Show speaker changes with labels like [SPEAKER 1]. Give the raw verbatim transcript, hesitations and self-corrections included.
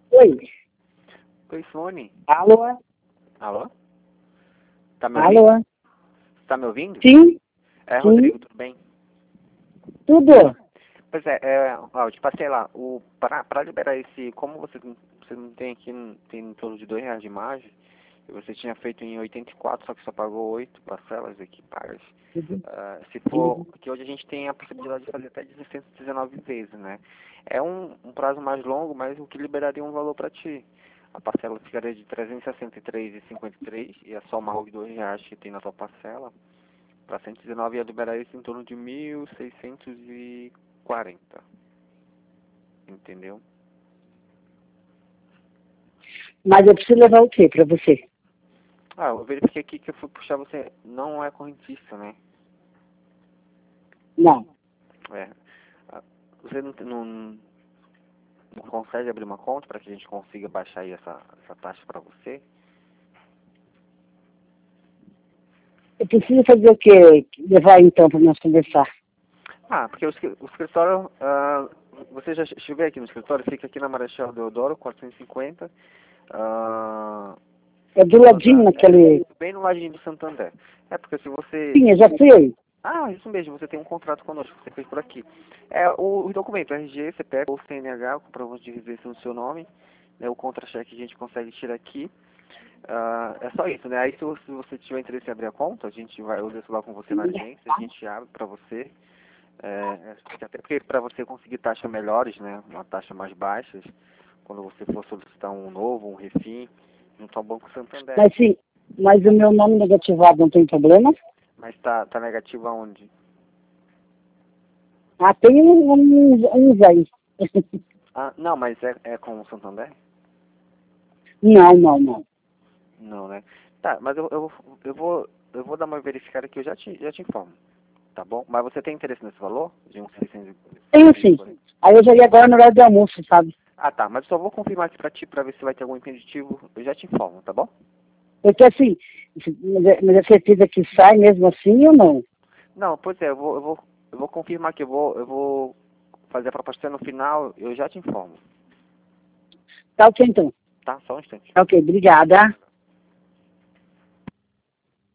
[SPEAKER 1] Oi.
[SPEAKER 2] Oi, Sônia.
[SPEAKER 1] Alô?
[SPEAKER 2] Alô? Tá me ouvindo?
[SPEAKER 1] Alô?
[SPEAKER 2] Tá me ouvindo?
[SPEAKER 1] Sim?
[SPEAKER 2] É,
[SPEAKER 1] Sim?
[SPEAKER 2] Rodrigo, tudo bem?
[SPEAKER 1] Tudo?
[SPEAKER 2] Pois é, é ó, eu te passei lá, o, pra, pra liberar esse, como você, não- você não tem aqui, não- tem em torno de dois reais de margem, e você tinha feito em oitenta e quatro, só que só pagou oito parcelas aqui pagas.
[SPEAKER 1] Uhum.
[SPEAKER 2] Ah, se for, que hoje a gente tem a possibilidade de fazer até cento e dezenove vezes, né? É um, um prazo mais longo, mas o que liberaria um valor para ti. A parcela ficaria de trezentos e sessenta e três reais e cinquenta e três centavos, e é somar os dois reais que tem na tua parcela, para cento e dezenove ia liberar isso em torno de mil seiscentos e quarenta. Entendeu?
[SPEAKER 1] Mas eu preciso levar o quê pra você?
[SPEAKER 2] Ah, eu verifiquei aqui que eu fui puxar você. Não é correntista, né?
[SPEAKER 1] Não.
[SPEAKER 2] É. Ah, você não, não, não consegue abrir uma conta para que a gente consiga baixar aí essa, essa taxa para você?
[SPEAKER 1] Eu preciso fazer o quê? Levar então pra nós conversar.
[SPEAKER 2] Ah, porque o, escri- o escritório, ah, você já estiver aqui no escritório, fica aqui na Marechal Deodoro, quatrocentos e cinquenta. Ah,
[SPEAKER 1] É do ladinho
[SPEAKER 2] é,
[SPEAKER 1] naquele...
[SPEAKER 2] bem no ladinho do Santander. É, porque se você...
[SPEAKER 1] Sim, eu já fui.
[SPEAKER 2] Ah, isso mesmo, você tem um contrato conosco, você fez por aqui. É, o, o documento, R G, C P F ou C N H, comprovante de residência no seu nome, né, o contra-cheque a gente consegue tirar aqui. Ah, é só isso, né? Aí se, se você tiver interesse em abrir a conta, a gente vai, eu desço lá com você na agência, a gente abre para você. É, até porque para você conseguir taxas melhores, né, uma taxa mais baixas, quando você for solicitar um novo, um refim, junto ao Banco Santander.
[SPEAKER 1] Mas sim, mas o meu nome negativado não tem problema?
[SPEAKER 2] Mas tá, tá negativo aonde?
[SPEAKER 1] Ah, tem um- uns, uns aí.
[SPEAKER 2] Ah, não, mas é, é com o Santander?
[SPEAKER 1] Não, não, não.
[SPEAKER 2] Não, né? Tá, mas eu, eu, eu vou eu vou dar uma verificada aqui, eu já te, já te informo, tá bom? Mas você tem interesse nesse valor? De uns seiscentos
[SPEAKER 1] Tenho
[SPEAKER 2] e
[SPEAKER 1] sim.
[SPEAKER 2] quarenta?
[SPEAKER 1] Aí eu já ia agora no horário do almoço, sabe?
[SPEAKER 2] Ah, tá, mas só vou confirmar aqui pra ti, pra ver se vai ter algum impeditivo, eu já te informo, tá bom?
[SPEAKER 1] Porque assim, mas é mas é certeza que sai mesmo assim ou não?
[SPEAKER 2] Não, pois é, eu vou, eu vou, eu vou confirmar que eu vou, eu vou fazer a proposta no final, eu já te informo,
[SPEAKER 1] Tá ok então.
[SPEAKER 2] tá? Só um instante.
[SPEAKER 1] Tá ok, obrigada.